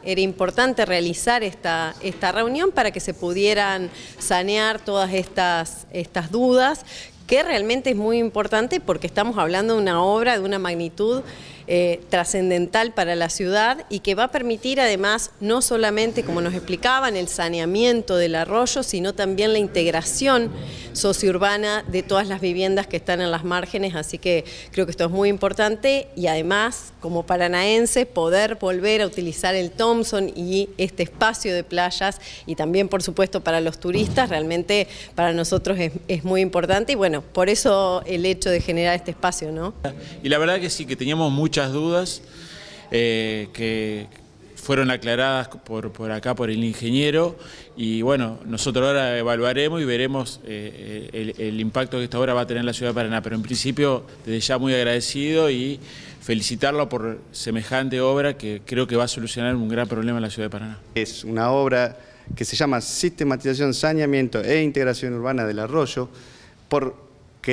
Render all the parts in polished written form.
era importante realizar esta reunión para que se pudieran sanear todas estas dudas, que realmente es muy importante porque estamos hablando de una obra de una magnitud trascendental para la ciudad y que va a permitir además no solamente, como nos explicaban, el saneamiento del arroyo, sino también la integración sociourbana de todas las viviendas que están en las márgenes, así que creo que esto es muy importante y además, como paranaense, poder volver a utilizar el Thompson y este espacio de playas y también, por supuesto, para los turistas, realmente para nosotros es muy importante y bueno, por eso el hecho de generar este espacio, ¿no? Y la verdad que sí, que teníamos muchas dudas que fueron aclaradas por acá por el ingeniero y bueno, nosotros ahora evaluaremos y veremos el impacto que esta obra va a tener en la ciudad de Paraná, pero en principio desde ya muy agradecido y felicitarlo por semejante obra que creo que va a solucionar un gran problema en la ciudad de Paraná. Es una obra que se llama Sistematización, Saneamiento e Integración Urbana del Arroyo por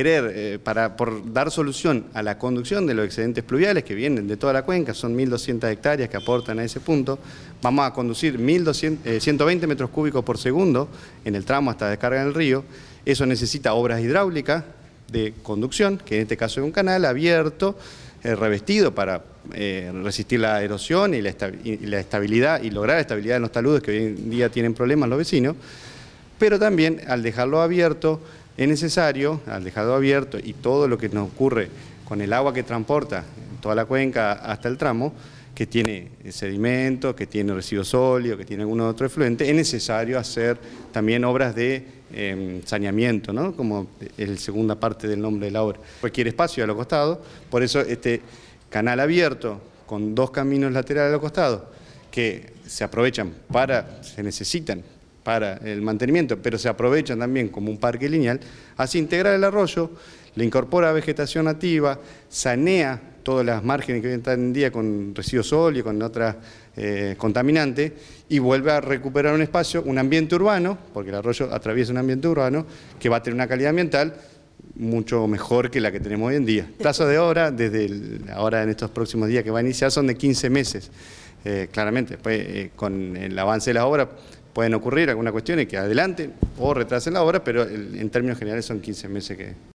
dar solución a la conducción de los excedentes pluviales que vienen de toda la cuenca, son 1.200 hectáreas que aportan a ese punto. Vamos a conducir 120 metros cúbicos por segundo en el tramo hasta descarga en el río. Eso necesita obras hidráulicas de conducción, que en este caso es un canal abierto, revestido para resistir la erosión y la estabilidad y lograr la estabilidad de los taludes que hoy en día tienen problemas los vecinos, pero también al dejarlo abierto es necesario, al dejarlo abierto y todo lo que nos ocurre con el agua que transporta toda la cuenca hasta el tramo, que tiene sedimento, que tiene residuos sólidos, que tiene algún otro efluente, es necesario hacer también obras de saneamiento, ¿no? Como es la segunda parte del nombre de la obra. Requiere espacio a los costados, por eso este canal abierto con dos caminos laterales a los costados que se necesitan para el mantenimiento, pero se aprovechan también como un parque lineal, hace integrar el arroyo, le incorpora vegetación nativa, sanea todas las márgenes que hoy están en día con residuos sólidos, con otras contaminantes, y vuelve a recuperar un espacio, un ambiente urbano, porque el arroyo atraviesa un ambiente urbano, que va a tener una calidad ambiental mucho mejor que la que tenemos hoy en día. El plazo de obra, ahora en estos próximos días que va a iniciar, son de 15 meses. Claramente, después con el avance de las obras pueden ocurrir algunas cuestiones que adelanten o retrasen la obra, pero en términos generales son 15 meses que